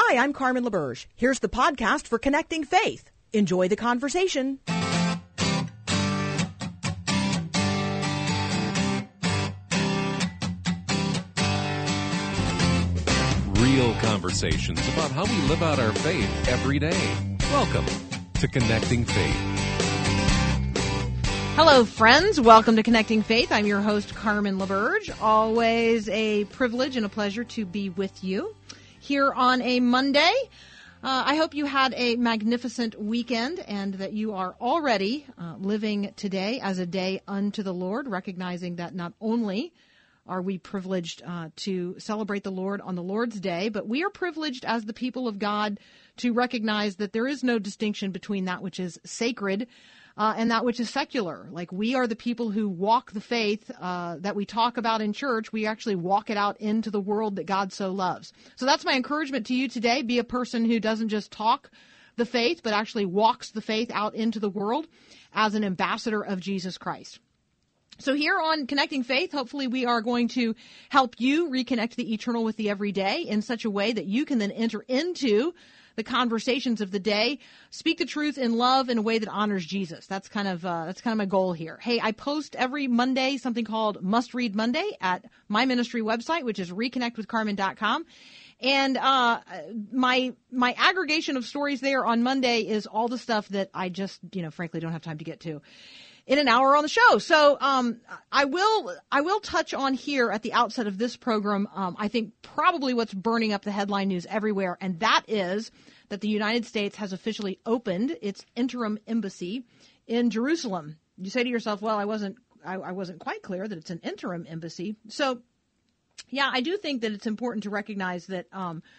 Hi, I'm Carmen LaBerge. Here's the podcast for Connecting Faith. Enjoy the conversation. Real conversations about how we live out our faith every day. Welcome to Connecting Faith. Hello, friends. Welcome to Connecting Faith. I'm your host, Carmen LaBerge. Always a privilege and a pleasure to be with you here on a Monday. I hope you had a magnificent weekend and that you are already living today as a day unto the Lord, recognizing that not only are we privileged to celebrate the Lord on the Lord's Day, but we are privileged as the people of God to recognize that there is no distinction between that which is sacred and that which is secular. Like, we are the people who walk the faith that we talk about in church. We actually walk it out into the world that God so loves. So that's my encouragement to you today. Be a person who doesn't just talk the faith, but actually walks the faith out into the world as an ambassador of Jesus Christ. So here on Connecting Faith, hopefully we are going to help you reconnect the eternal with the everyday in such a way that you can then enter into the conversations of the day, speak the truth in love in a way that honors Jesus. That's kind of my goal here. Hey, I post every Monday something called Must Read Monday at my ministry website, which is reconnectwithcarmen.com. And my aggregation of stories there on Monday is all the stuff that I just, frankly don't have time to get to in an hour on the show. So I will touch on here at the outset of this program, I think probably what's burning up the headline news everywhere, and that is that the United States has officially opened its interim embassy in Jerusalem. You say to yourself, well, I wasn't quite clear that it's an interim embassy. So, yeah, I do think that it's important to recognize that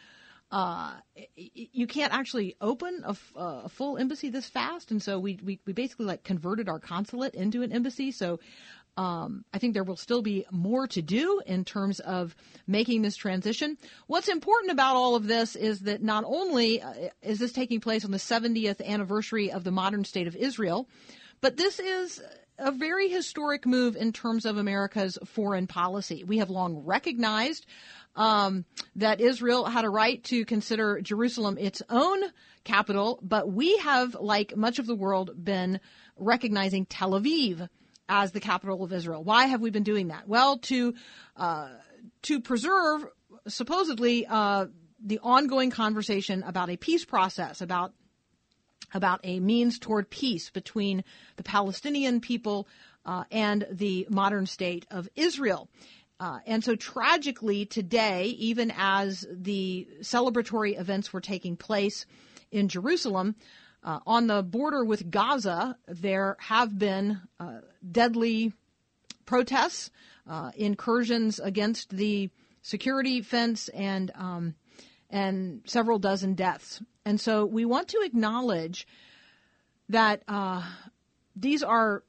you can't actually open a full embassy this fast, and so we basically converted our consulate into an embassy. So I think there will still be more to do in terms of making this transition. What's important about all of this is that not only is this taking place on the 70th anniversary of the modern state of Israel, but this is a very historic move in terms of America's foreign policy. We have long recognized that Israel had a right to consider Jerusalem its own capital, but we have, like much of the world, been recognizing Tel Aviv as the capital of Israel. Why have we been doing that? Well, to preserve, supposedly, the ongoing conversation about a peace process, about a means toward peace between the Palestinian people and the modern state of Israel. And so tragically today, even as the celebratory events were taking place in Jerusalem, on the border with Gaza, there have been deadly protests, incursions against the security fence, and several dozen deaths. And so we want to acknowledge that these are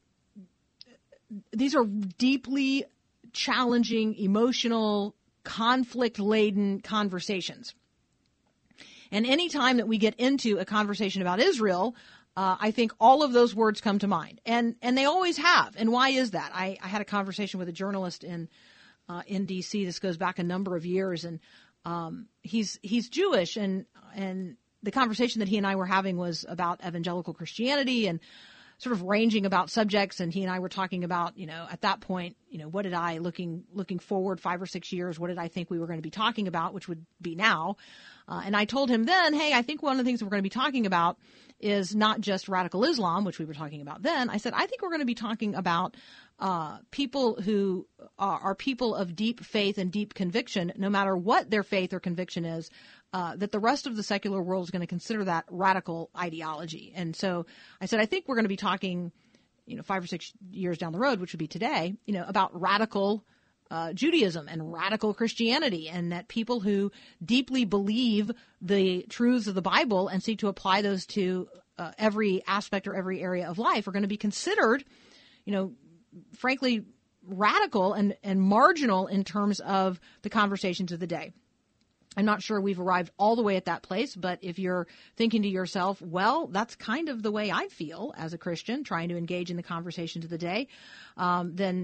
deeply challenging, emotional, conflict-laden conversations. And any time that we get into a conversation about Israel, I think all of those words come to mind. And they always have. And why is that? I had a conversation with a journalist in D.C. This goes back a number of years, and he's Jewish, and the conversation that he and I were having was about evangelical Christianity and sort of ranging about subjects, and he and I were talking about, at that point, what did I, looking forward 5 or 6 years, what did I think we were going to be talking about, which would be now. And I told him then, hey, I think one of the things that we're going to be talking about is not just radical Islam, which we were talking about then. I said, I think we're going to be talking about people who are people of deep faith and deep conviction, no matter what their faith or conviction is, that the rest of the secular world is going to consider that radical ideology. And so I said, I think we're going to be talking, 5 or 6 years down the road, which would be today, about radical Judaism and radical Christianity, and that people who deeply believe the truths of the Bible and seek to apply those to every aspect or every area of life are going to be considered, frankly, radical and marginal in terms of the conversations of the day. I'm not sure we've arrived all the way at that place, but if you're thinking to yourself, well, that's kind of the way I feel as a Christian trying to engage in the conversations of the day, then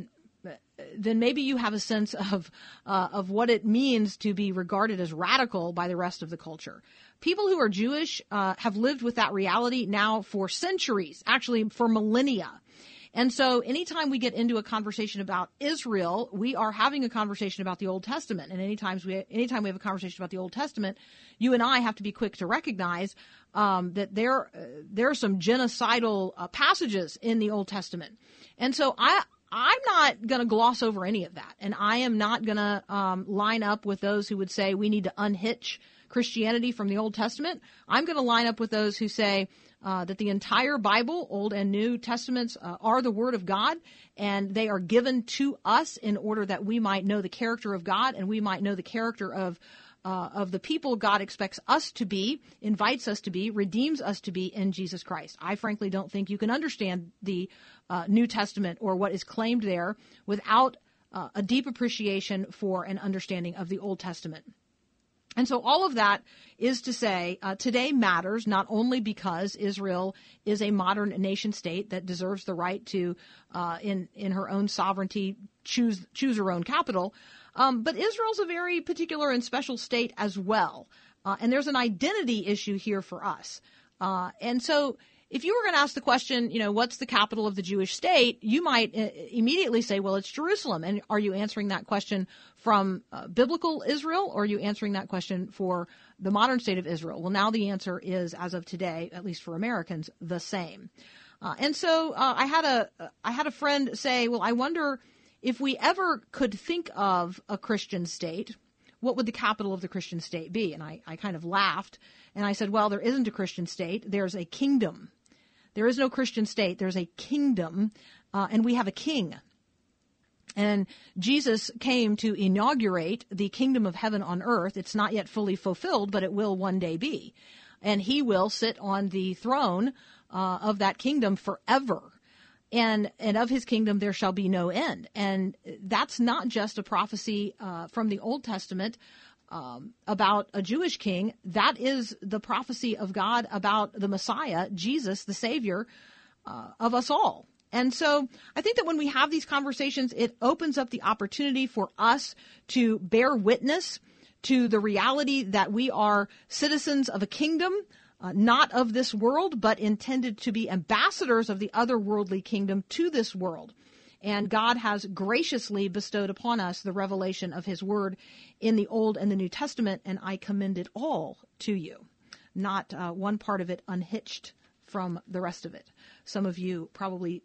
then maybe you have a sense of what it means to be regarded as radical by the rest of the culture. People who are Jewish have lived with that reality now for centuries, actually for millennia. And so anytime we get into a conversation about Israel, we are having a conversation about the Old Testament. And anytime we have a conversation about the Old Testament, you and I have to be quick to recognize that there are some genocidal passages in the Old Testament. And so I'm not going to gloss over any of that. And I am not going to line up with those who would say we need to unhitch Christianity from the Old Testament. I'm going to line up with those who say that the entire Bible, Old and New Testaments, are the Word of God, and they are given to us in order that we might know the character of God and we might know the character of the people God expects us to be, invites us to be, redeems us to be in Jesus Christ. I frankly don't think you can understand the New Testament or what is claimed there without a deep appreciation for an understanding of the Old Testament. And so all of that is to say, today matters not only because Israel is a modern nation state that deserves the right to, in her own sovereignty, choose her own capital, but Israel's a very particular and special state as well. And there's an identity issue here for us. And so if you were going to ask the question, what's the capital of the Jewish state, you might immediately say, well, it's Jerusalem. And are you answering that question from biblical Israel, or are you answering that question for the modern state of Israel? Well, now the answer is, as of today, at least for Americans, the same. And so I had a friend say, well, I wonder if we ever could think of a Christian state, what would the capital of the Christian state be? And I kind of laughed, and I said, well, there isn't a Christian state. There's a kingdom. There is no Christian state. There's a kingdom, and we have a king. And Jesus came to inaugurate the kingdom of heaven on earth. It's not yet fully fulfilled, but it will one day be. And he will sit on the throne of that kingdom forever. And of his kingdom there shall be no end. And that's not just a prophecy from the Old Testament about a Jewish king. That is the prophecy of God about the Messiah, Jesus, the Savior of us all. And so I think that when we have these conversations, it opens up the opportunity for us to bear witness to the reality that we are citizens of a kingdom, not of this world, but intended to be ambassadors of the otherworldly kingdom to this world. And God has graciously bestowed upon us the revelation of his word in the Old and the New Testament, and I commend it all to you, not one part of it unhitched from the rest of it. Some of you probably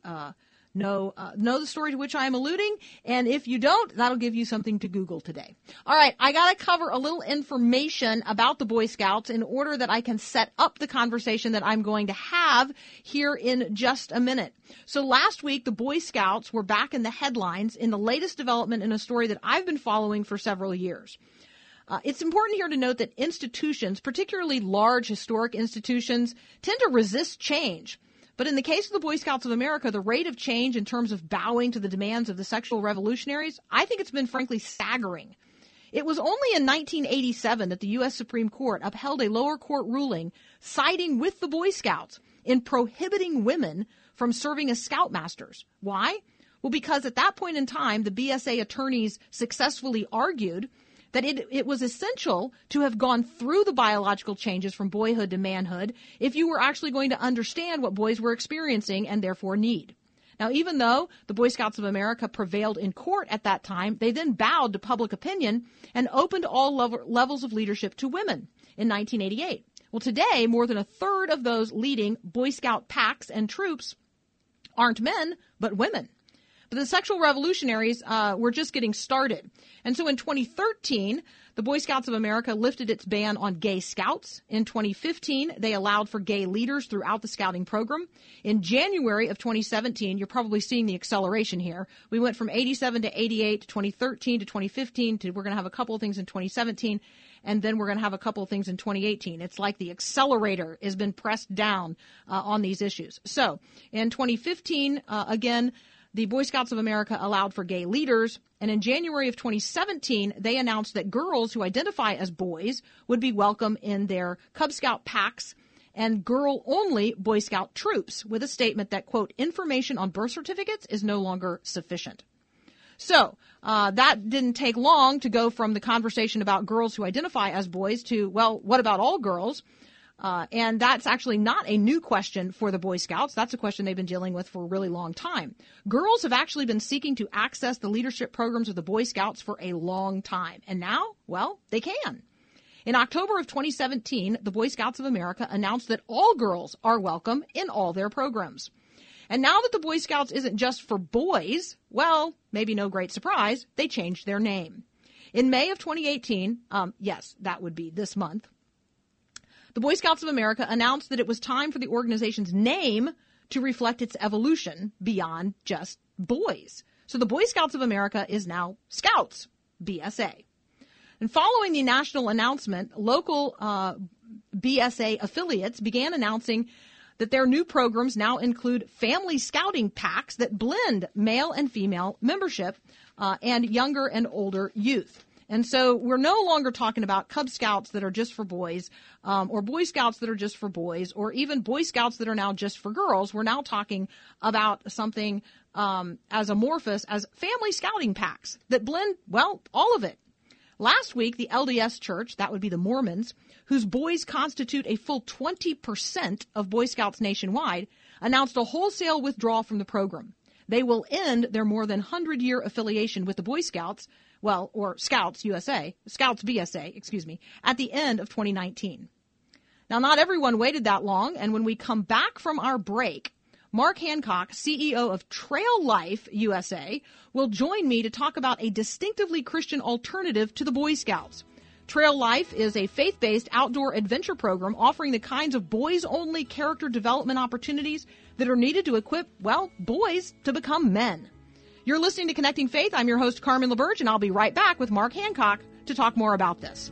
know the story to which I am alluding, and if you don't, that'll give you something to Google today. All right, I got to cover a little information about the Boy Scouts in order that I can set up the conversation that I'm going to have here in just a minute. So last week, the Boy Scouts were back in the headlines in the latest development in a story that I've been following for several years. It's important here to note that institutions, particularly large historic institutions, tend to resist change. But in the case of the Boy Scouts of America, the rate of change in terms of bowing to the demands of the sexual revolutionaries, I think it's been frankly staggering. It was only in 1987 that the U.S. Supreme Court upheld a lower court ruling siding with the Boy Scouts in prohibiting women from serving as scoutmasters. Why? Well, because at that point in time, the BSA attorneys successfully argued that it was essential to have gone through the biological changes from boyhood to manhood if you were actually going to understand what boys were experiencing and therefore need. Now, even though the Boy Scouts of America prevailed in court at that time, they then bowed to public opinion and opened all levels of leadership to women in 1988. Well, today, more than a third of those leading Boy Scout packs and troops aren't men, but women. But the sexual revolutionaries were just getting started. And so in 2013, the Boy Scouts of America lifted its ban on gay scouts. In 2015, they allowed for gay leaders throughout the scouting program. In January of 2017, you're probably seeing the acceleration here. We went from 87 to 88 to 2013 to 2015 to we're going to have a couple of things in 2017, and then we're going to have a couple of things in 2018. It's like the accelerator has been pressed down on these issues. So in 2015, again, the Boy Scouts of America allowed for gay leaders, and in January of 2017, they announced that girls who identify as boys would be welcome in their Cub Scout packs and girl-only Boy Scout troops with a statement that, quote, information on birth certificates is no longer sufficient. So that didn't take long to go from the conversation about girls who identify as boys to, well, what about all girls? And that's actually not a new question for the Boy Scouts. That's a question they've been dealing with for a really long time. Girls have actually been seeking to access the leadership programs of the Boy Scouts for a long time. And now, well, they can. In October of 2017, the Boy Scouts of America announced that all girls are welcome in all their programs. And now that the Boy Scouts isn't just for boys, well, maybe no great surprise, they changed their name. In May of 2018, yes, that would be this month, the Boy Scouts of America announced that it was time for the organization's name to reflect its evolution beyond just boys. So the Boy Scouts of America is now Scouts, BSA. And following the national announcement, local BSA affiliates began announcing that their new programs now include family scouting packs that blend male and female membership and younger and older youth. And so we're no longer talking about Cub Scouts that are just for boys or Boy Scouts that are just for boys or even Boy Scouts that are now just for girls. We're now talking about something as amorphous as family scouting packs that blend, well, all of it. Last week, the LDS Church, that would be the Mormons, whose boys constitute a full 20% of Boy Scouts nationwide, announced a wholesale withdrawal from the program. They will end their more than 100-year affiliation with the Boy Scouts, well, or Scouts USA, Scouts BSA, excuse me, at the end of 2019. Now, not everyone waited that long, and when we come back from our break, Mark Hancock, CEO of Trail Life USA, will join me to talk about a distinctively Christian alternative to the Boy Scouts. Trail Life is a faith-based outdoor adventure program offering the kinds of boys-only character development opportunities that are needed to equip, well, boys to become men. You're listening to Connecting Faith. I'm your host, Carmen LaBerge, and I'll be right back with Mark Hancock to talk more about this.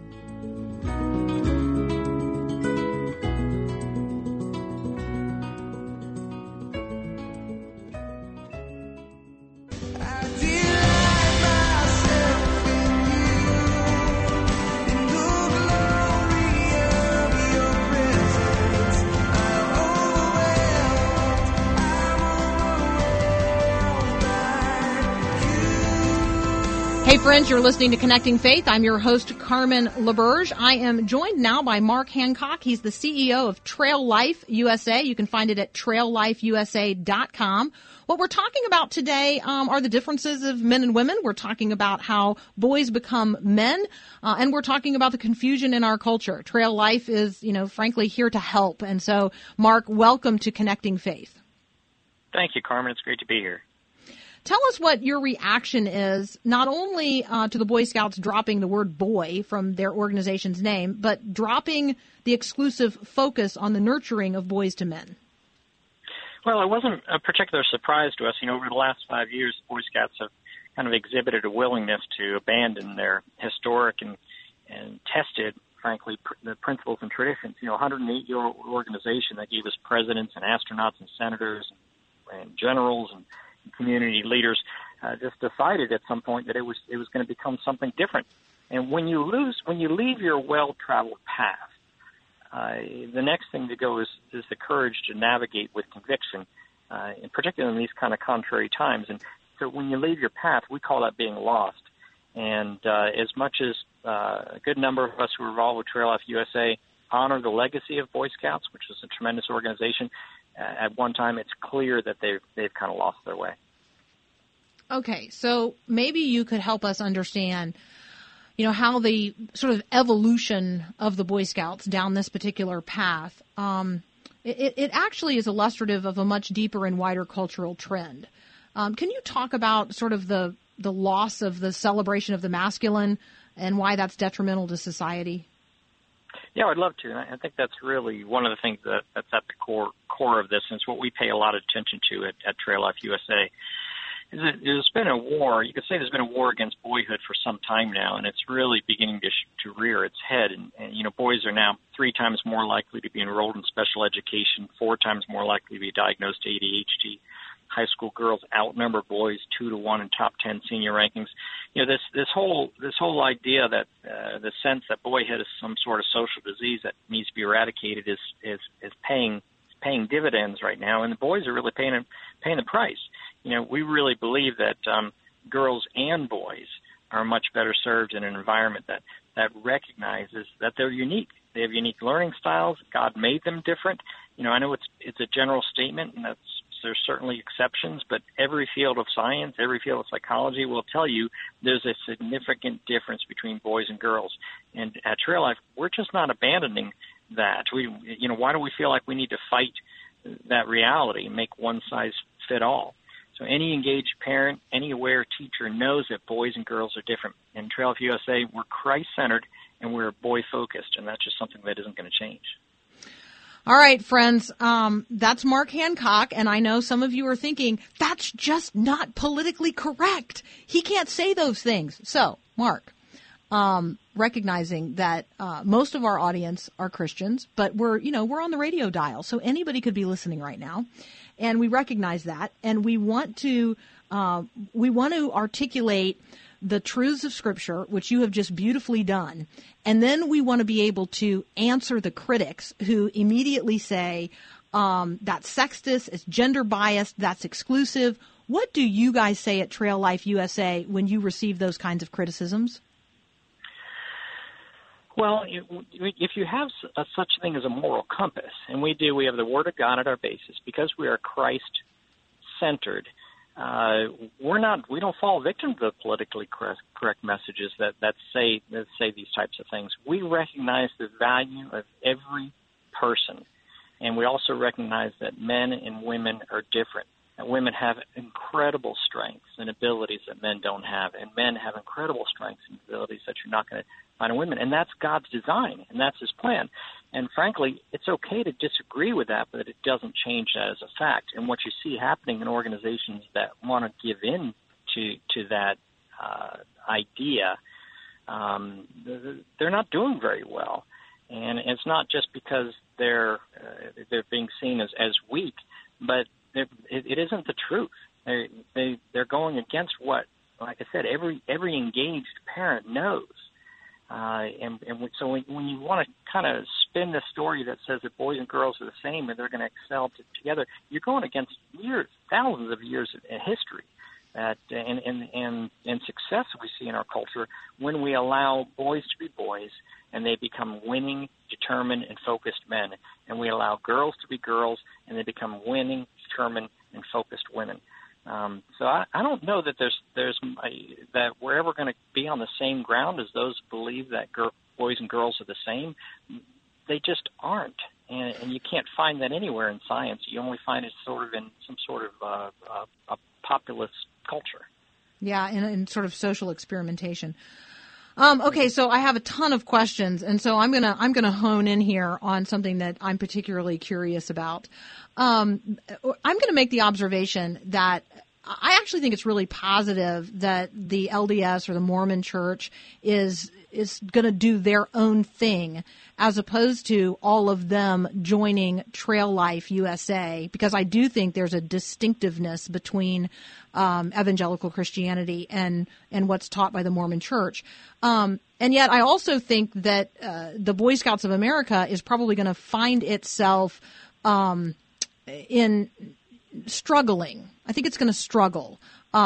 Hey friends, you're listening to Connecting Faith. I'm your host, Carmen LaBerge. I am joined now by Mark Hancock. He's the CEO of Trail Life USA. You can find it at traillifeusa.com. What we're talking about today are the differences of men and women. We're talking about how boys become men, and we're talking about the confusion in our culture. Trail Life is, frankly, here to help. And so, Mark, welcome to Connecting Faith. Thank you, Carmen. It's great to be here. Tell us what your reaction is, not only to the Boy Scouts dropping the word boy from their organization's name, but dropping the exclusive focus on the nurturing of boys to men. Well, it wasn't a particular surprise to us. Over the last 5 years, Boy Scouts have kind of exhibited a willingness to abandon their historic and tested, frankly, the principles and traditions. 108-year-old organization that gave us presidents and astronauts and senators and generals and community leaders just decided at some point that it was going to become something different. And when you leave your well-traveled path, the next thing to go is the courage to navigate with conviction, in particular in these kind of contrary times. And so when you leave your path, we call that being lost. And as much as a good number of us who are involved with Trail Life USA honor the legacy of Boy Scouts, which was a tremendous organization, at one time it's clear that they've kind of lost their way. Okay, so maybe you could help us understand, how the sort of evolution of the Boy Scouts down this particular path, it actually is illustrative of a much deeper and wider cultural trend. Can you talk about sort of the loss of the celebration of the masculine and why that's detrimental to society? Yeah, I'd love to. And I think that's really one of the things that's at the core of this, and it's what we pay a lot of attention to at Trail Life USA. There's been a war. You could say there's been a war against boyhood for some time now, and it's really beginning to rear its head. And boys are now 3 times more likely to be enrolled in special education, 4 times more likely to be diagnosed ADHD. High school girls outnumber boys 2 to 1 in top 10 senior rankings. This whole idea that the sense that boyhood is some sort of social disease that needs to be eradicated is paying dividends right now, and the boys are really paying the price. We really believe that girls and boys are much better served in an environment that recognizes that they're unique. They have unique learning styles. God made them different. I know it's a general statement, and there's certainly exceptions, but every field of science, every field of psychology will tell you there's a significant difference between boys and girls. And at Trail Life, we're just not abandoning that. Why do we feel like we need to fight that reality and make one size fit all? So any engaged parent, any aware teacher knows that boys and girls are different. In Trail Life USA, we're Christ-centered and we're boy-focused, and that's just something that isn't going to change. All right, friends, that's Mark Hancock, and I know some of you are thinking, that's just not politically correct. He can't say those things. So, Mark, recognizing that most of our audience are Christians, but we're on the radio dial, so anybody could be listening right now, and we recognize that, and we want to articulate the truths of Scripture, which you have just beautifully done. And then we want to be able to answer the critics who immediately say, that's sexist, it's gender biased, that's exclusive. What do you guys say at Trail Life USA when you receive those kinds of criticisms? Well, if you have such thing as a moral compass, and we have the Word of God at our basis, because we are Christ-centered, we don't fall victim to the politically correct messages that say these types of things. We recognize the value of every person, and we also recognize that men and women are different. And women have incredible strengths and abilities that men don't have, and men have incredible strengths and abilities that you're not going to find in women. And that's God's design, and that's His plan. And frankly, it's okay to disagree with that, but it doesn't change that as a fact. And what you see happening in organizations that want to give in to that idea, they're not doing very well. And it's not just because they're being seen as weak, but it isn't the truth. They're going against what, like I said, every engaged parent knows. So when you want to kind of spin the story that says that boys and girls are the same and they're going to excel together, you're going against thousands of years of history and success that we see in our culture when we allow boys to be boys and they become winning, determined, and focused men, and we allow girls to be girls and they become winning, determined, and focused women. So I don't know that that we're ever going to be on the same ground as those who believe that boys and girls are the same. They just aren't, and you can't find that anywhere in science. You only find it sort of in some sort of a populist culture. Yeah, in sort of social experimentation. Okay, so I have a ton of questions, and so I'm gonna hone in here on something that I'm particularly curious about. I'm gonna make the observation that I actually think it's really positive that the LDS or the Mormon Church is gonna do their own thing, as opposed to all of them joining Trail Life USA, because I do think there's a distinctiveness between evangelical Christianity and what's taught by the Mormon Church. And yet I also think that the Boy Scouts of America is probably going to find itself in struggling. I think it's going to struggle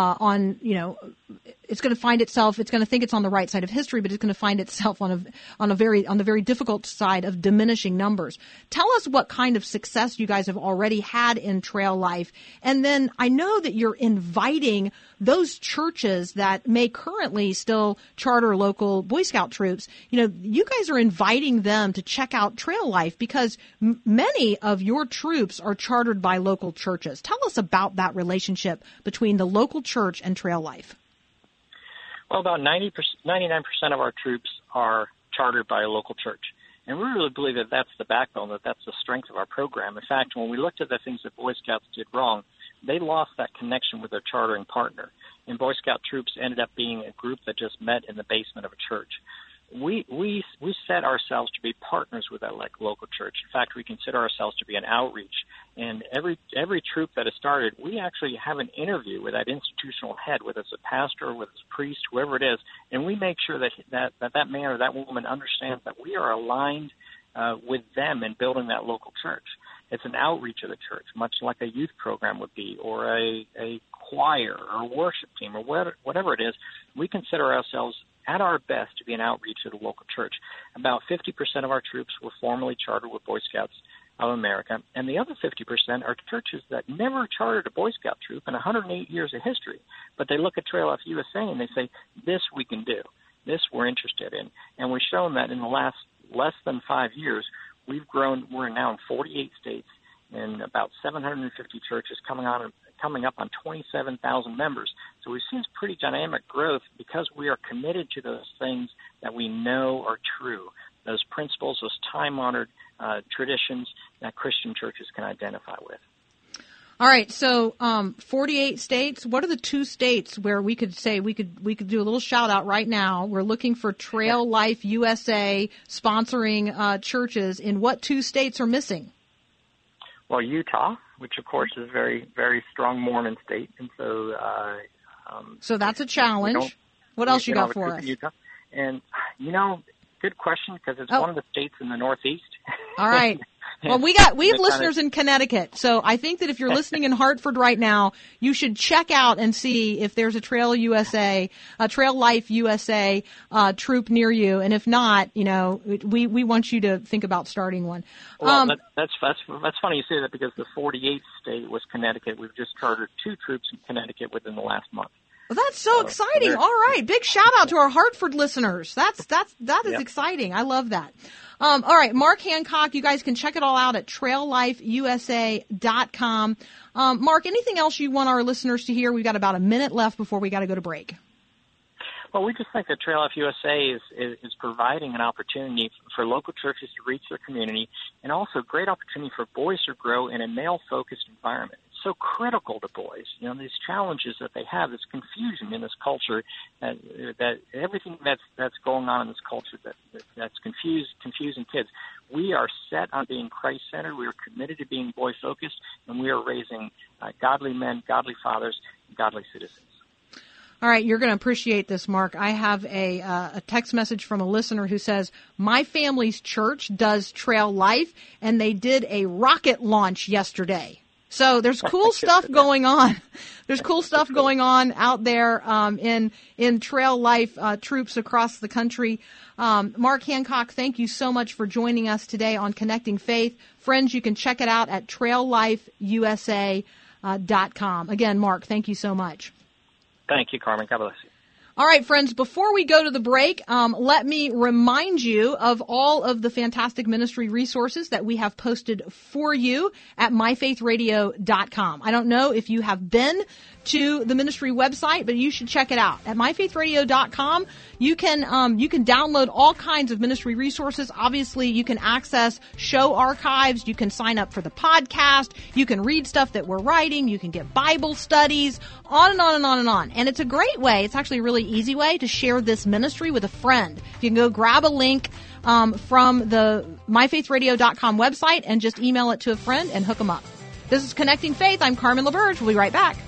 it's going to find itself, it's going to think it's on the right side of history, but it's going to find itself on the very difficult side of diminishing numbers. Tell us what kind of success you guys have already had in Trail Life. And then I know that you're inviting those churches that may currently still charter local Boy Scout troops. You guys are inviting them to check out Trail Life because many of your troops are chartered by local churches. Tell us about that relationship between the local church and Trail Life. Well, about 99% of our troops are chartered by a local church. And we really believe that that's the backbone, that's the strength of our program. In fact, when we looked at the things that Boy Scouts did wrong, they lost that connection with their chartering partner. And Boy Scout troops ended up being a group that just met in the basement of a church. We set ourselves to be partners with that local church. In fact, we consider ourselves to be an outreach. And every troop that has started, we actually have an interview with that institutional head, whether it's a pastor, whether it's a priest, whoever it is, and we make sure that man or that woman understands that we are aligned with them in building that local church. It's an outreach of the church, much like a youth program would be, or a choir or worship team, or whatever it is. We consider ourselves at our best to be an outreach of the local church. About 50% of our troops were formally chartered with Boy Scouts of America, and the other 50% are churches that never chartered a Boy Scout troop in 108 years of history, but they look at Trail Life USA and they say, this we can do, this we're interested in. And we've shown that in the last less than 5 years, we've grown. We're now in 48 states and about 750 churches coming up on 27,000 members. So we've seen pretty dynamic growth because we are committed to those things that we know are true, those principles, those time-honored traditions that Christian churches can identify with. All right, so 48 states. What are the 2 states where we could say we could do a little shout out right now? We're looking for Trail Life USA sponsoring churches. In what 2 states are missing? Well, Utah, which of course is a very, very strong Mormon state, and so so that's a challenge. What else you got for us? Utah. And good question, because it's one of the states in the Northeast. All right. Well, we have listeners in Connecticut, so I think that if you're listening in Hartford right now, you should check out and see if there's a Trail Life USA troop near you, and if not, we want you to think about starting one. Well, that's funny you say that, because the 48th state was Connecticut. We've just chartered 2 troops in Connecticut within the last month. Well, that's so exciting. All right. Big shout out to our Hartford listeners. That is exciting. I love that. All right. Mark Hancock, you guys can check it all out at traillifeusa.com. Mark, anything else you want our listeners to hear? We've got about a minute left before we got to go to break. Well, we just think that Trail Life USA is providing an opportunity for local churches to reach their community, and also great opportunity for boys to grow in a male-focused environment. It's so critical to boys. These challenges that they have, this confusion in this culture, that everything that's going on in this culture that's confusing kids. We are set on being Christ-centered. We are committed to being boy-focused, and we are raising godly men, godly fathers, and godly citizens. All right, you're going to appreciate this, Mark. I have a text message from a listener who says, my family's church does Trail Life, and they did a rocket launch yesterday. So there's cool stuff going on. There's cool stuff going on out there in Trail Life troops across the country. Mark Hancock, thank you so much for joining us today on Connecting Faith. Friends, you can check it out at traillifeusa.com. Again, Mark, thank you so much. Thank you, Carmen. God bless you. All right, friends, before we go to the break, let me remind you of all of the fantastic ministry resources that we have posted for you at myfaithradio.com. I don't know if you have been to the ministry website, but you should check it out. At myfaithradio.com, you can download all kinds of ministry resources. Obviously, you can access show archives. You can sign up for the podcast. You can read stuff that we're writing. You can get Bible studies, on and on and on and on. And it's a great way. It's actually a really easy way to share this ministry with a friend. You can go grab a link from the myfaithradio.com website and just email it to a friend and hook them up. This is Connecting Faith. I'm Carmen LaBerge. We'll be right back.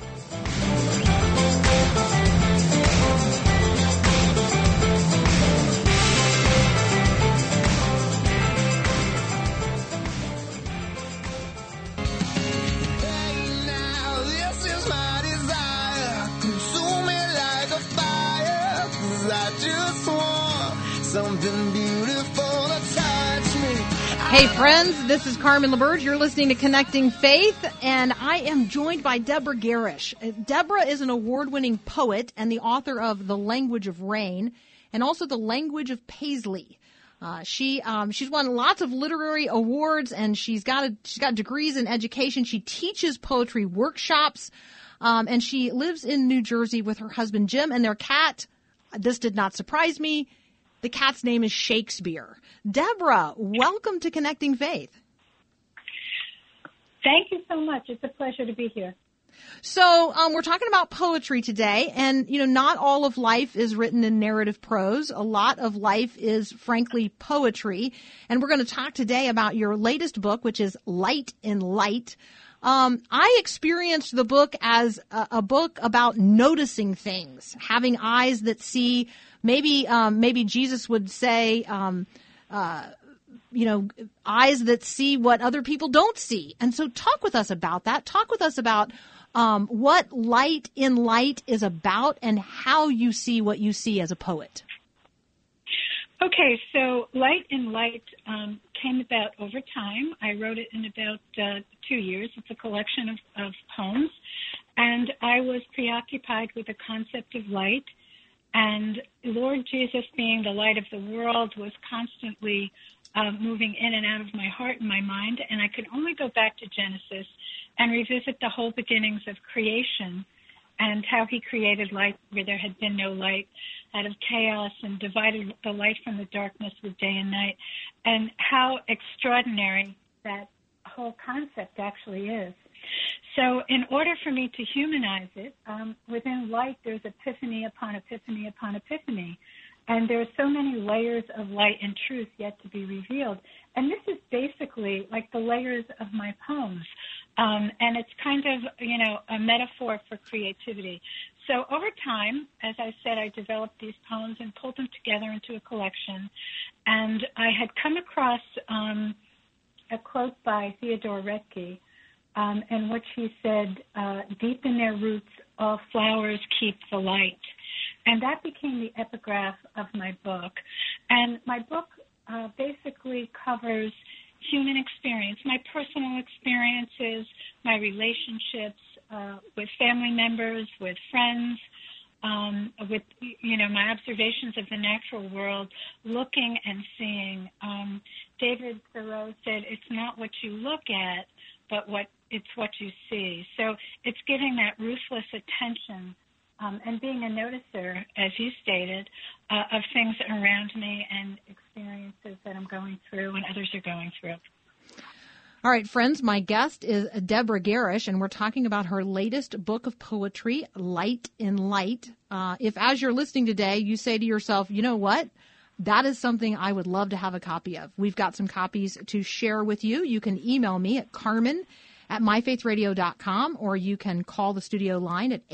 Hey friends, this is Carmen LaBerge. You're listening to Connecting Faith, and I am joined by Deborah Garish. Deborah is an award-winning poet and the author of The Language of Rain and also The Language of Paisley. She's won lots of literary awards, and she's got degrees in education. She teaches poetry workshops, and she lives in New Jersey with her husband Jim and their cat. This did not surprise me. The cat's name is Shakespeare. Deborah, welcome to Connecting Faith. Thank you so much. It's a pleasure to be here. So we're talking about poetry today, and not all of life is written in narrative prose. A lot of life is, frankly, poetry. And we're going to talk today about your latest book, which is Light in Light. I experienced the book as a book about noticing things, having eyes that see. Maybe Jesus would say, eyes that see what other people don't see. And so talk with us about that. Talk with us about what Light in Light is about and how you see what you see as a poet. Okay, so Light in Light came about over time. I wrote it in about 2 years. It's a collection of poems. And I was preoccupied with the concept of light. And Lord Jesus, being the light of the world, was constantly moving in and out of my heart and my mind. And I could only go back to Genesis and revisit the whole beginnings of creation and how he created light where there had been no light, out of chaos, and divided the light from the darkness with day and night, and how extraordinary that whole concept actually is. So in order for me to humanize it, within light there's epiphany upon epiphany upon epiphany. And there are so many layers of light and truth yet to be revealed. And this is basically like the layers of my poems. And it's kind of, a metaphor for creativity. So over time, as I said, I developed these poems and pulled them together into a collection. And I had come across a quote by Theodore Retke, in which he said, deep in their roots, all flowers keep the light. And that became the epigraph of my book. And my book basically covers human experience, my personal experiences, my relationships with family members, with friends, with, my observations of the natural world, looking and seeing. David Thoreau said, it's not what you look at, but it's what you see. So it's giving that ruthless attention and being a noticer, as you stated, of things around me and experiences that I'm going through and others are going through. All right, friends, my guest is Deborah Garish, and we're talking about her latest book of poetry, Light in Light. If, as you're listening today, you say to yourself, you know what? That is something I would love to have a copy of. We've got some copies to share with you. You can email me at carmen@myfaithradio.com, or you can call the studio line at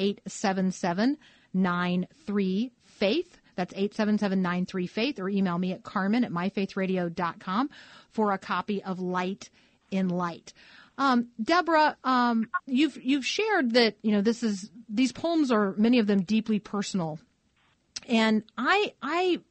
877-93-FAITH. That's 877-93-FAITH, or email me at carmen@myfaithradio.com for a copy of Light in Light. Deborah, you've shared that, these poems are, many of them, deeply personal. And I'm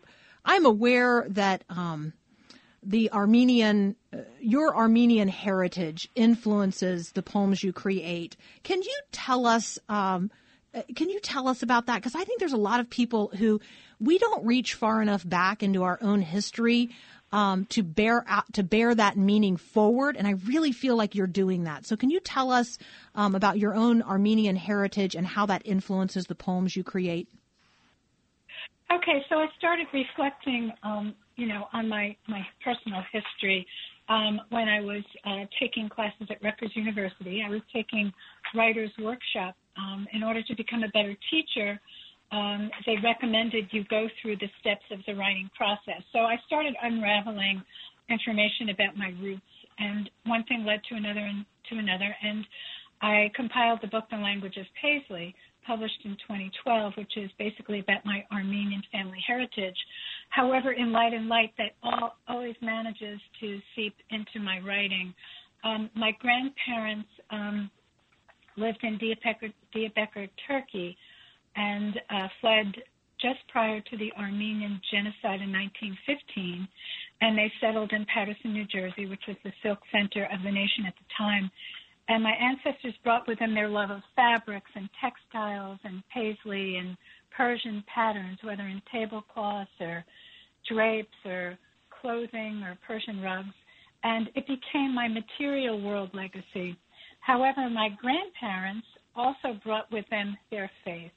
aware that the your Armenian heritage influences the poems you create. Can you tell us about that? Because I think there's a lot of people who we don't reach far enough back into our own history to bear that meaning forward, and I really feel like you're doing that. So can you tell us about your own Armenian heritage and how that influences the poems you create? Okay, so I started reflecting, on my personal history when I was taking classes at Rutgers University. I was taking writer's workshop. In order to become a better teacher, they recommended you go through the steps of the writing process. So I started unraveling information about my roots, and one thing led to another and to another, and I compiled the book, The Language of Paisley, published in 2012, which is basically about my Armenian family heritage. However, in Light and Light, that always manages to seep into my writing. My grandparents lived in Diyarbakir, Turkey, and fled just prior to the Armenian genocide in 1915, and they settled in Paterson, New Jersey, which was the silk center of the nation at the time. And my ancestors brought with them their love of fabrics and textiles and paisley and Persian patterns, whether in tablecloths or drapes or clothing or Persian rugs, and it became my material world legacy. However, my grandparents also brought with them their faith,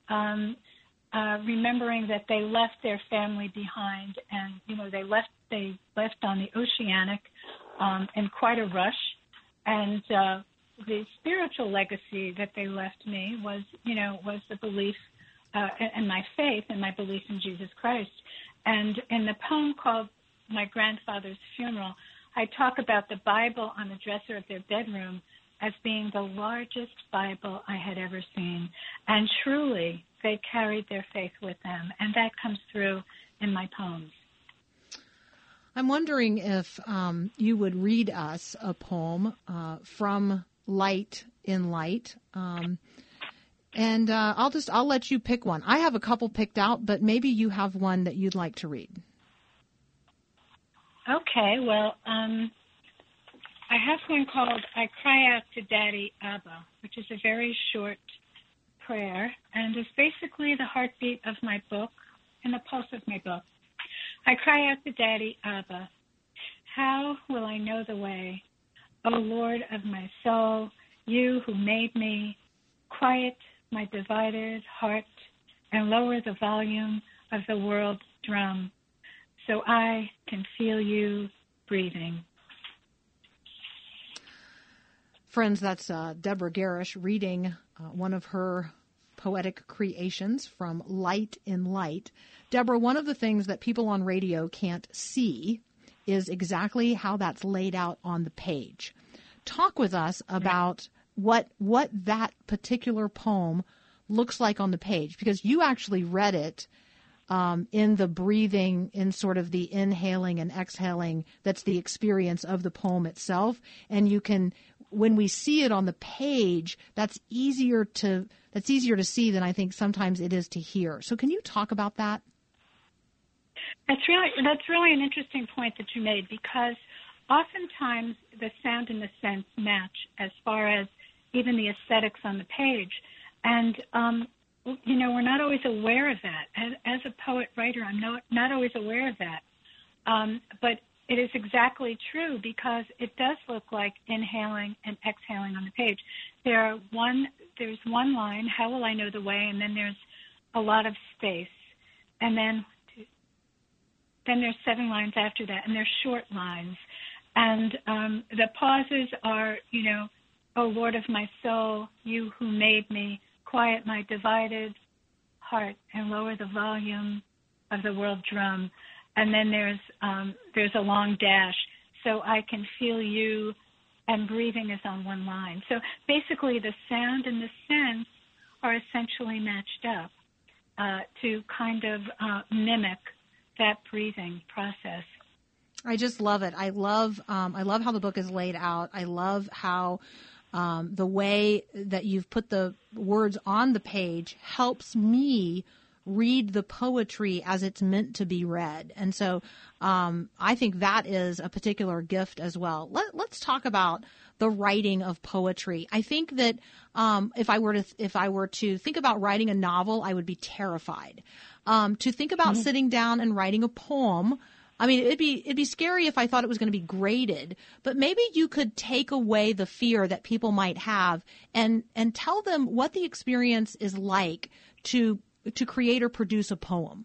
remembering that they left their family behind, and they left on the Oceanic in quite a rush. And the spiritual legacy that they left me was the belief and my faith and my belief in Jesus Christ. And in the poem called My Grandfather's Funeral, I talk about the Bible on the dresser of their bedroom as being the largest Bible I had ever seen. And truly, they carried their faith with them, and that comes through in my poems. I'm wondering if you would read us a poem from Light in Light. And I'll let you pick one. I have a couple picked out, but maybe you have one that you'd like to read. Okay, well, I have one called I Cry Out to Daddy Abba, which is a very short prayer, and is basically the heartbeat of my book and the pulse of my book. I cry out to Daddy Abba, how will I know the way? O Lord of my soul, you who made me, quiet my divided heart and lower the volume of the world's drum so I can feel you breathing. Friends, that's Deborah Garish reading one of her poetic creations from Light in Light. Deborah, one of the things that people on radio can't see is exactly how that's laid out on the page. Talk with us about what that particular poem looks like on the page, because you actually read it in the breathing, in sort of the inhaling and exhaling. That's the experience of the poem itself. And you can, when we see it on the page, that's easier to see than I think sometimes it is to hear. So can you talk about that? That's really an interesting point that you made, because oftentimes the sound and the sense match as far as even the aesthetics on the page. And, we're not always aware of that. As a poet-writer, I'm not always aware of that. But it is exactly true, because it does look like inhaling and exhaling on the page. There's one line, how will I know the way, and then there's a lot of space. And then there's 7 lines after that, and they're short lines. And the pauses are, O Lord of my soul, you who made me, quiet my divided heart and lower the volume of the world drum. And then there's a long dash, so I can feel you, and breathing is on one line. So basically the sound and the sense are essentially matched up to kind of mimic that breathing process. I just love it. I love how the book is laid out. I love how the way that you've put the words on the page helps me read the poetry as it's meant to be read. And so I think that is a particular gift as well. Let's talk about the writing of poetry. I think that if I were to think about writing a novel, I would be terrified. To think about sitting down and writing a poem, I mean, it'd be scary if I thought it was going to be graded, but maybe you could take away the fear that people might have and tell them what the experience is like to create or produce a poem.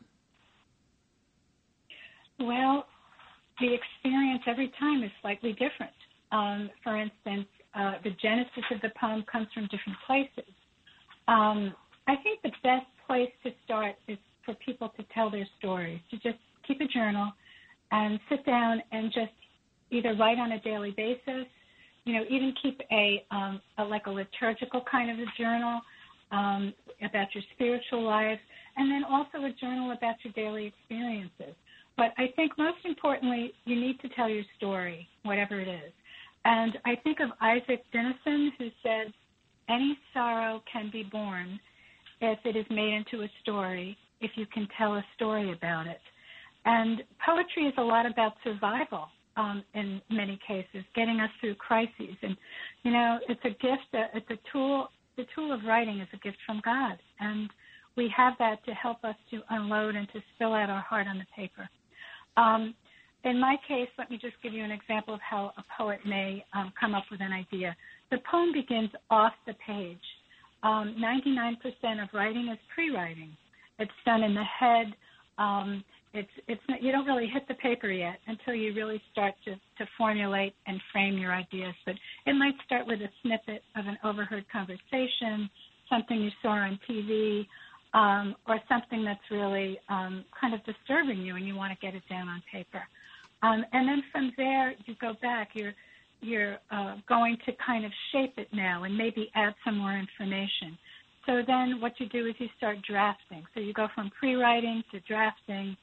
Well, the experience every time is slightly different. For instance, the genesis of the poem comes from different places. I think the best place to start is for people to tell their stories, to just keep a journal and sit down and just either write on a daily basis, even keep a liturgical kind of a journal about your spiritual life, and then also a journal about your daily experiences. But I think most importantly, you need to tell your story, whatever it is. And I think of Isaac Dinesen, who said, any sorrow can be born if it is made into a story, if you can tell a story about it. And poetry is a lot about survival in many cases, getting us through crises. And, it's a gift, it's a tool. The tool of writing is a gift from God. And we have that to help us to unload and to spill out our heart on the paper. In my case, let me just give you an example of how a poet may come up with an idea. The poem begins off the page. 99% of writing is pre-writing. It's done in the head. You don't really hit the paper yet until you really start to formulate and frame your ideas. But it might start with a snippet of an overheard conversation, something you saw on TV, or something that's really kind of disturbing you and you want to get it down on paper. And then from there, you go back. You're going to kind of shape it now and maybe add some more information. So then what you do is you start drafting. So you go from pre-writing to drafting,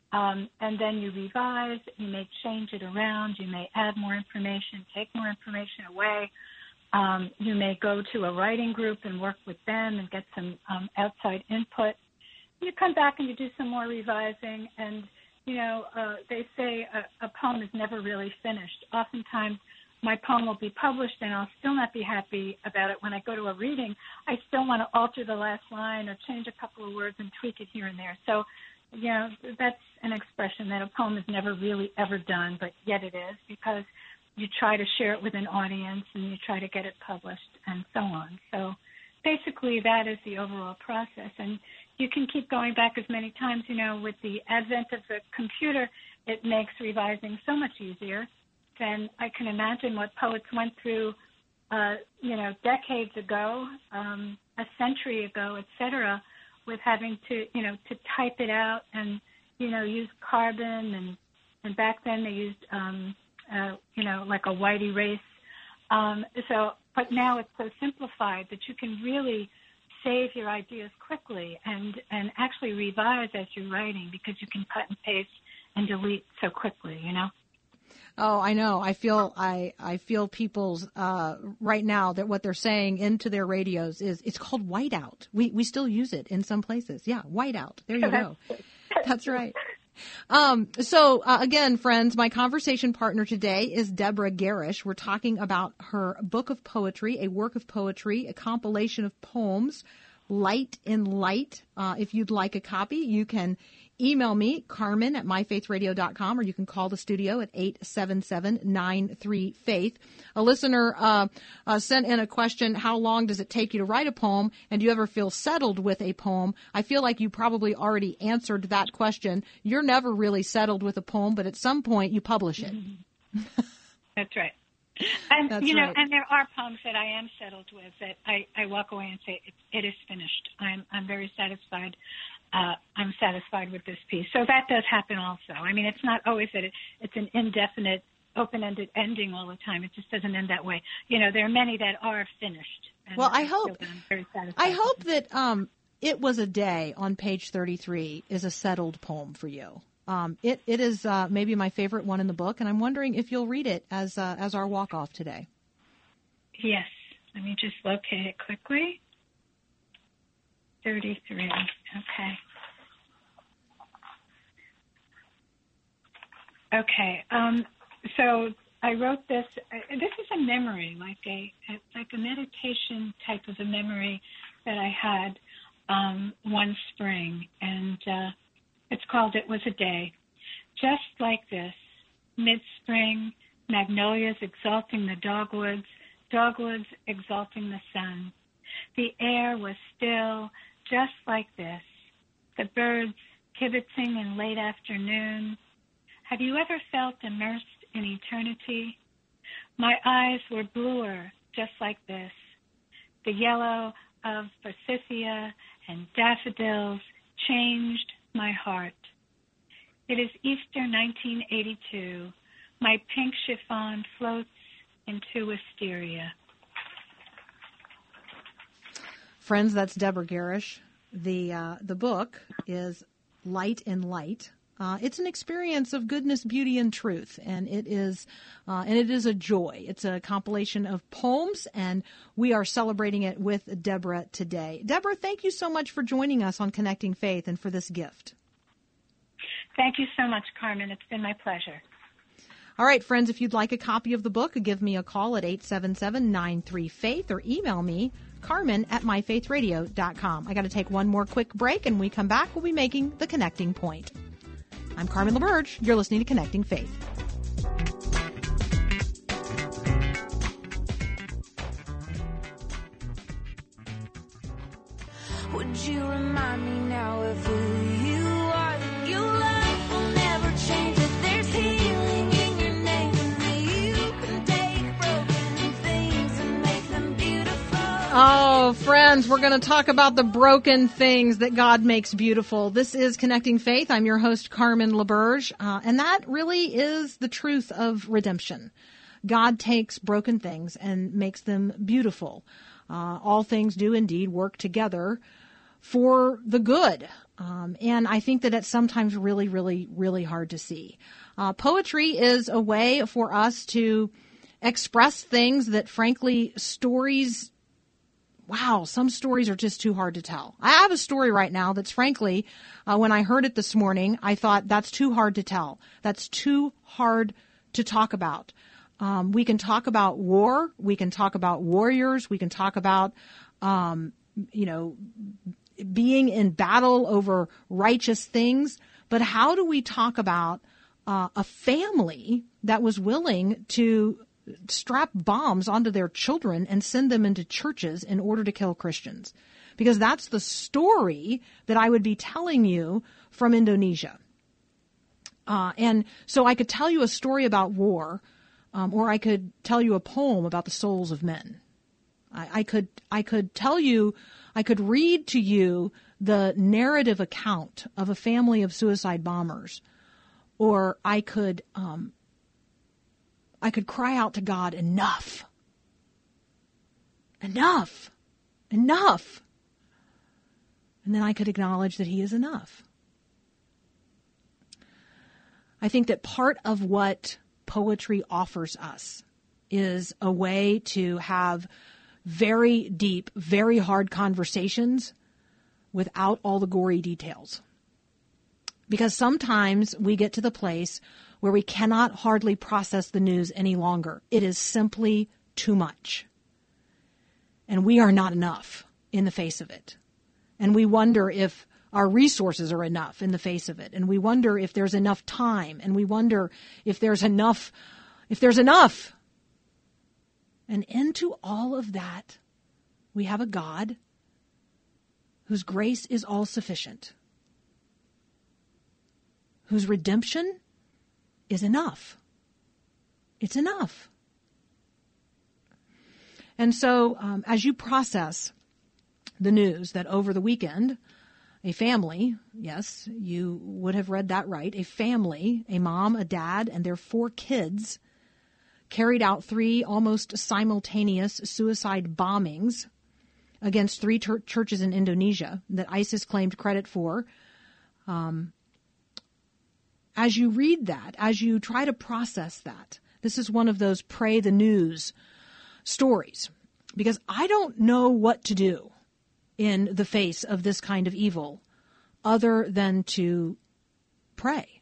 And then you revise. You may change it around. You may add more information, take more information away. You may go to a writing group and work with them and get some outside input. You come back and you do some more revising, and, they say a poem is never really finished. Oftentimes, my poem will be published, and I'll still not be happy about it. When I go to a reading, I still want to alter the last line or change a couple of words and tweak it here and there. So, that's an expression that a poem is never really ever done, but yet it is, because you try to share it with an audience and you try to get it published and so on. So basically that is the overall process. And you can keep going back as many times. With the advent of the computer, it makes revising so much easier. Then I can imagine what poets went through, decades ago, a century ago, et cetera, with having to type it out and, use carbon. And back then they used, like a white erase. But now it's so simplified that you can really save your ideas quickly and actually revise as you're writing, because you can cut and paste and delete so quickly, Oh, I know. I feel people's right now that what they're saying into their radios is it's called whiteout. We still use it in some places. Yeah, whiteout. There you go. That's right. Again, friends, my conversation partner today is Deborah Garish. We're talking about her book of poetry, a work of poetry, a compilation of poems, Light in Light. If you'd like a copy, you can email me, Carmen at myfaithradio.com, or you can call the studio at 877-93-FAITH. A listener sent in a question, how long does it take you to write a poem, and do you ever feel settled with a poem? I feel like you probably already answered that question. You're never really settled with a poem, but at some point you publish it. That's right. And, That's right. And there are poems that I am settled with that I walk away and say, it is finished. I'm very satisfied. I'm satisfied with this piece. So that does happen also. I mean, it's not always that it's an indefinite, open-ended ending all the time. It just doesn't end that way. There are many that are finished. Well, I hope that It Was a Day on page 33 is a settled poem for you. It is maybe my favorite one in the book, and I'm wondering if you'll read it as our walk-off today. Yes. Let me just locate it quickly. 33. Okay. So I wrote this. This is a memory, like a meditation type of a memory that I had one spring, and it's called "It Was a Day." Just like this, mid-spring, magnolias exalting the dogwoods exalting the sun. The air was still, just like this. The birds kibitzing in late afternoon. Have you ever felt immersed in eternity? My eyes were bluer, just like this. The yellow of forsythia and daffodils changed my heart. It is Easter 1982. My pink chiffon floats into wisteria. Friends, that's Deborah Garish. The book is Light in Light. It's an experience of goodness, beauty, and truth, and it is a joy. It's a compilation of poems, and we are celebrating it with Deborah today. Deborah, thank you so much for joining us on Connecting Faith and for this gift. Thank you so much, Carmen. It's been my pleasure. All right, friends, if you'd like a copy of the book, give me a call at 877-93-FAITH or email me, Carmen at myfaithradio.com. I got to take one more quick break, and when we come back, we'll be making the connecting point. I'm Carmen LaBerge. You're listening to Connecting Faith. Would you remind me now of who you are? That your love will never change. That there's healing in your name. That you can take broken things and make them beautiful. Oh, friends, we're going to talk about the broken things that God makes beautiful. This is Connecting Faith. I'm your host, Carmen LaBerge, and that really is the truth of redemption. God takes broken things and makes them beautiful. All things do indeed work together for the good. And I think that it's sometimes really, really, really hard to see. Poetry is a way for us to express things that, frankly, stories, some stories are just too hard to tell. I have a story right now that's, frankly, when I heard it this morning, I thought that's too hard to tell. That's too hard to talk about. We can talk about war. We can talk about warriors. We can talk about, being in battle over righteous things. But how do we talk about a family that was willing to strap bombs onto their children and send them into churches in order to kill Christians? Because that's the story that I would be telling you from Indonesia. And so I could tell you a story about war, or I could tell you a poem about the souls of men. I could read to you the narrative account of a family of suicide bombers, or I could cry out to God, enough, enough, enough. And then I could acknowledge that He is enough. I think that part of what poetry offers us is a way to have very deep, very hard conversations without all the gory details. Because sometimes we get to the place where we cannot hardly process the news any longer. It is simply too much. And we are not enough in the face of it. And we wonder if our resources are enough in the face of it. And we wonder if there's enough time. And we wonder if there's enough. And into all of that, we have a God whose grace is all sufficient, whose redemption is enough. It's enough. And so as you process the news that over the weekend, a family, yes, you would have read that right, a family, a mom, a dad, and their 4 kids carried out 3 almost simultaneous suicide bombings against 3 churches in Indonesia that ISIS claimed credit for. As you read that, as you try to process that, this is one of those pray the news stories, because I don't know what to do in the face of this kind of evil other than to pray.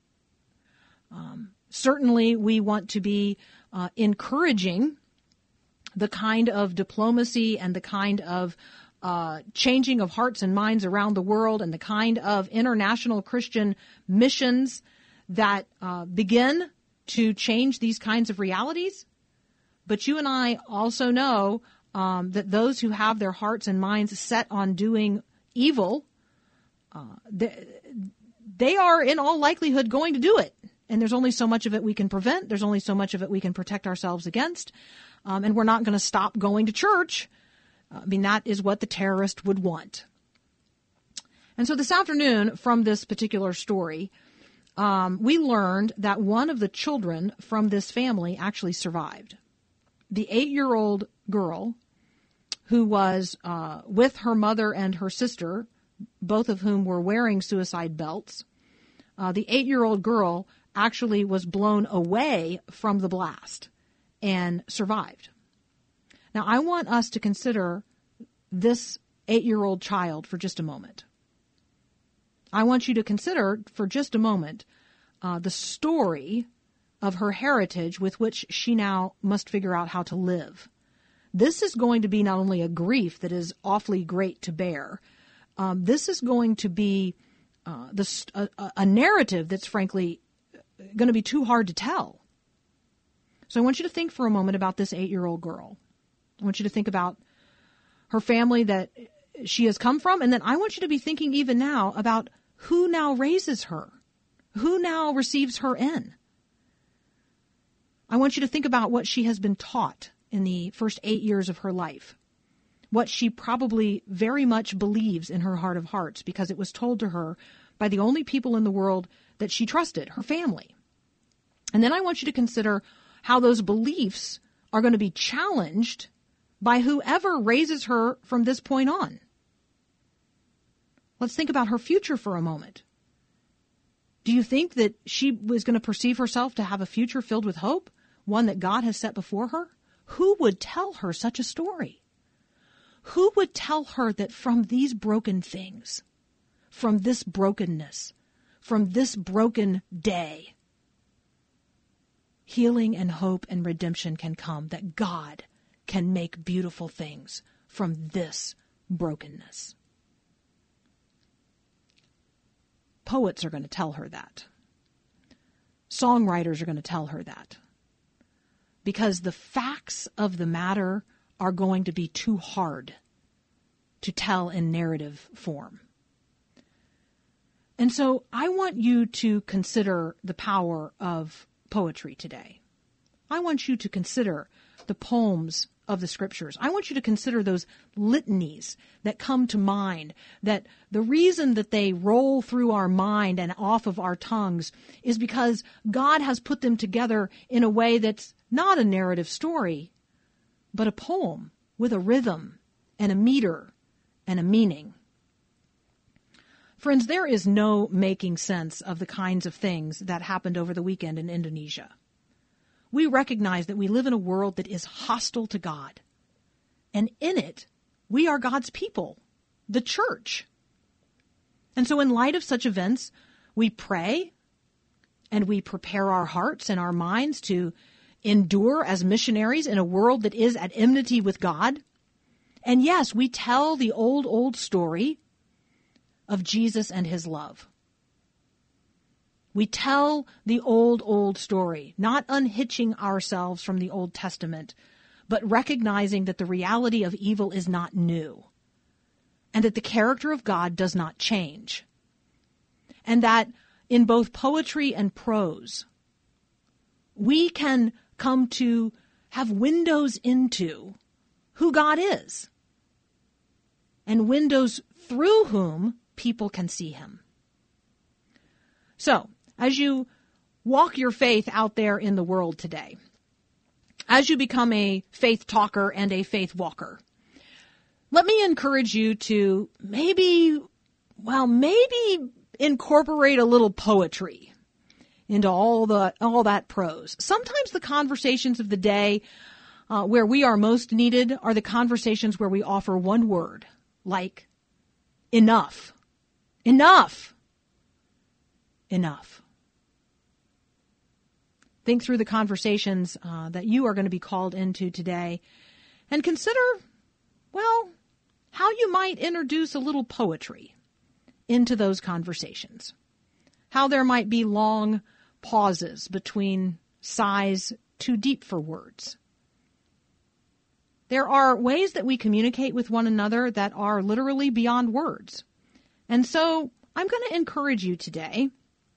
Certainly, we want to be encouraging the kind of diplomacy and the kind of changing of hearts and minds around the world and the kind of international Christian missions that begin to change these kinds of realities. But you and I also know that those who have their hearts and minds set on doing evil, they are in all likelihood going to do it. And there's only so much of it we can prevent. There's only so much of it we can protect ourselves against. And we're not going to stop going to church. That is what the terrorist would want. And so this afternoon, from this particular story, we learned that one of the children from this family actually survived. The 8-year-old girl who was with her mother and her sister, both of whom were wearing suicide belts, the 8-year-old girl actually was blown away from the blast and survived. Now, I want us to consider this 8-year-old child for just a moment. I want you to consider for just a moment the story of her heritage with which she now must figure out how to live. This is going to be not only a grief that is awfully great to bear, this is going to be a narrative that's frankly going to be too hard to tell. So I want you to think for a moment about this 8-year-old girl. I want you to think about her family that she has come from, and then I want you to be thinking even now about who now raises her, who now receives her in. I want you to think about what she has been taught in the first 8 years of her life, what she probably very much believes in her heart of hearts because it was told to her by the only people in the world that she trusted, her family. And then I want you to consider how those beliefs are going to be challenged by whoever raises her from this point on. Let's think about her future for a moment. Do you think that she was going to perceive herself to have a future filled with hope, one that God has set before her? Who would tell her such a story? Who would tell her that from these broken things, from this brokenness, from this broken day, healing and hope and redemption can come, that God can make beautiful things from this brokenness? Poets are going to tell her that. Songwriters are going to tell her that. Because the facts of the matter are going to be too hard to tell in narrative form. And so I want you to consider the power of poetry today. I want you to consider the poems of the Scriptures. I want you to consider those litanies that come to mind, that the reason that they roll through our mind and off of our tongues is because God has put them together in a way that's not a narrative story, but a poem with a rhythm and a meter and a meaning. Friends, there is no making sense of the kinds of things that happened over the weekend in Indonesia. We recognize that we live in a world that is hostile to God. And in it, we are God's people, the church. And so in light of such events, we pray and we prepare our hearts and our minds to endure as missionaries in a world that is at enmity with God. And yes, we tell the old story of Jesus and his love. We tell the old story, not unhitching ourselves from the Old Testament, but recognizing that the reality of evil is not new, and that the character of God does not change, and that in both poetry and prose, we can come to have windows into who God is, and windows through whom people can see him. So, as you walk your faith out there in the world today, as you become a faith talker and a faith walker, let me encourage you to maybe incorporate a little poetry into all that prose. Sometimes the conversations of the day where we are most needed are the conversations where we offer one word, like enough, enough, enough. Think through the conversations that you are going to be called into today and consider, how you might introduce a little poetry into those conversations. How there might be long pauses between sighs too deep for words. There are ways that we communicate with one another that are literally beyond words. And so I'm going to encourage you today,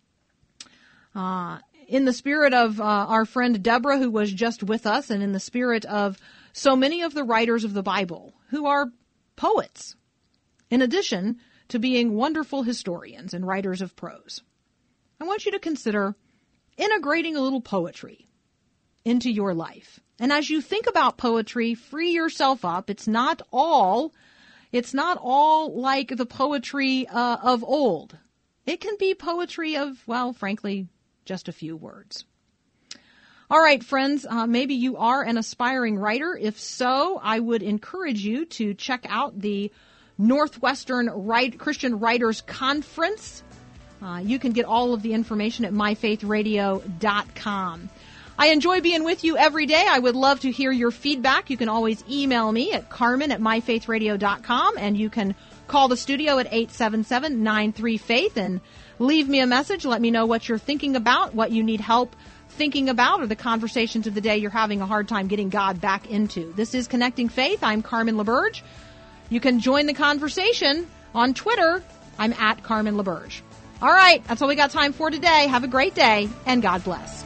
in the spirit of our friend Deborah, who was just with us, and in the spirit of so many of the writers of the Bible who are poets, in addition to being wonderful historians and writers of prose. I want you to consider integrating a little poetry into your life. And as you think about poetry, free yourself up. It's not all like the poetry of old. It can be poetry of, frankly, just a few words. All right, friends, maybe you are an aspiring writer. If so, I would encourage you to check out the Northwestern Christian Writers Conference. You can get all of the information at myfaithradio.com. I enjoy being with you every day. I would love to hear your feedback. You can always email me at carmen@myfaithradio.com, and you can call the studio at 877-93-FAITH and leave me a message. Let me know what you're thinking about, what you need help thinking about, or the conversations of the day you're having a hard time getting God back into. This is Connecting Faith. I'm Carmen LaBerge. You can join the conversation on Twitter. I'm at Carmen LaBerge. All right, that's all we got time for today. Have a great day, and God bless.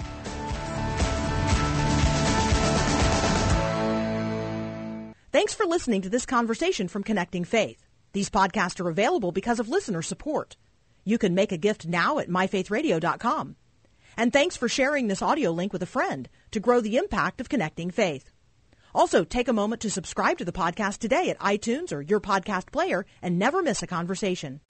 Thanks for listening to this conversation from Connecting Faith. These podcasts are available because of listener support. You can make a gift now at myfaithradio.com. And thanks for sharing this audio link with a friend to grow the impact of Connecting Faith. Also, take a moment to subscribe to the podcast today at iTunes or your podcast player and never miss a conversation.